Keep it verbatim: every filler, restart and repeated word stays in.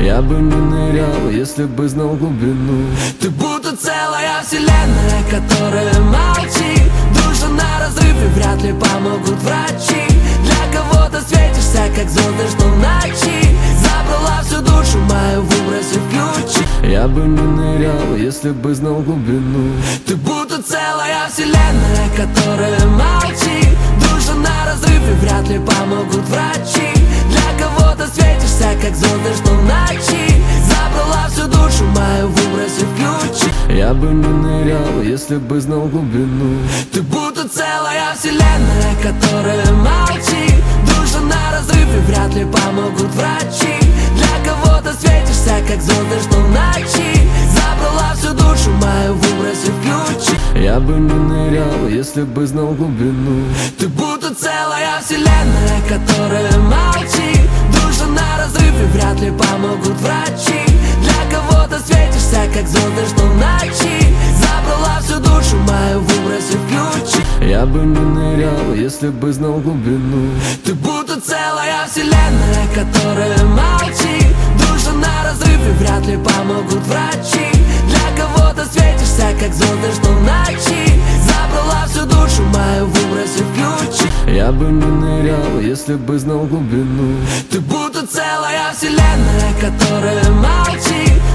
Я бы не нырял, если бы знал глубину. Ты будто целая вселенная, которая молчит. Душа на разрыв и вряд ли помогут врачи. Для кого-то светишься, как звезды, что в ночи. Забрала всю душу мою, выбросив ключи. Я бы не нырял, если бы знал глубину. Ты будто целая вселенная, которая молчит. Душа на разрыв и вряд ли помогут врачи. Для кого-то светишься, как звезды, что в ночи. Забрала всю душу мою, выбросив ключи. Я бы не нырял, если бы знал глубину. Ты будто целая вселенная, которая молчит. Душа на разрыв и вряд ли помогут врачи. Для кого-то светишься, как звезды, что в ночи. Забрала всю душу мою, выбросив ключи. Я бы не нырял, если бы знал глубину. Ты будто целая вселенная, которая молчит. Душа на разрыв и вряд ли помогут врачи. Для кого-то светишься, как звезды, что в ночи. Забрала всю душу мою, выбросив ключи. Я бы не нырял, если бы знал глубину. Ты будто целая вселенная, которая молчит. Душа на разрыв и вряд ли помогут врачи. Для кого-то светишься, как звезды, что в ночи. Забрала всю душу мою, выбросив ключи. Я бы не нырял, если бы знал глубину. Ты будто целая вселенная, которая молчит.